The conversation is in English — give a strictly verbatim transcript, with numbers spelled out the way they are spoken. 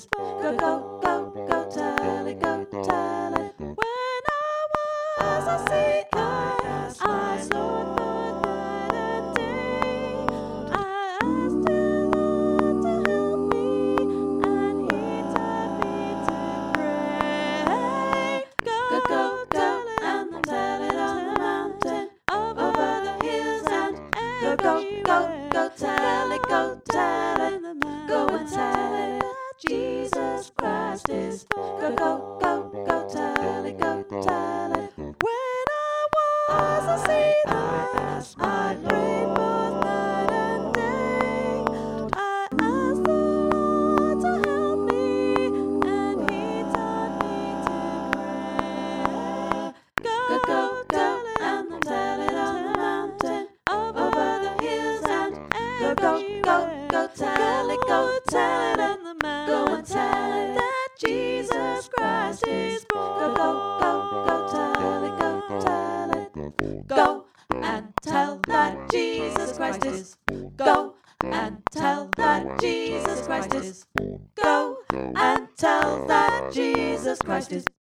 is born. Go, go, go, go tell it, go tell it. When I was a seeker, I asked Lord for night and day. I asked the Lord to help me, and He taught me to pray. Go, go, go, and tell it on the mountain, over the hills and everywhere. Go, go, go, tell it, go tell it. Go and tell it that Jesus Christ is born. Go, go, go, go tell it, go tell it. When I was a sinner, I asked my Lord both night and day. I asked the Lord to help me, and He taught me to pray. Go, go, go, and tell it on the mountain, over the hills and everywhere. Go, go, go, tell it, go tell it on the mountain. Go and tell it that Jesus Christ is born. Go, go, go, go, tell it, go tell it. Go and tell that Jesus Christ is. Go and tell that Jesus Christ is. Go and tell that Jesus Christ is.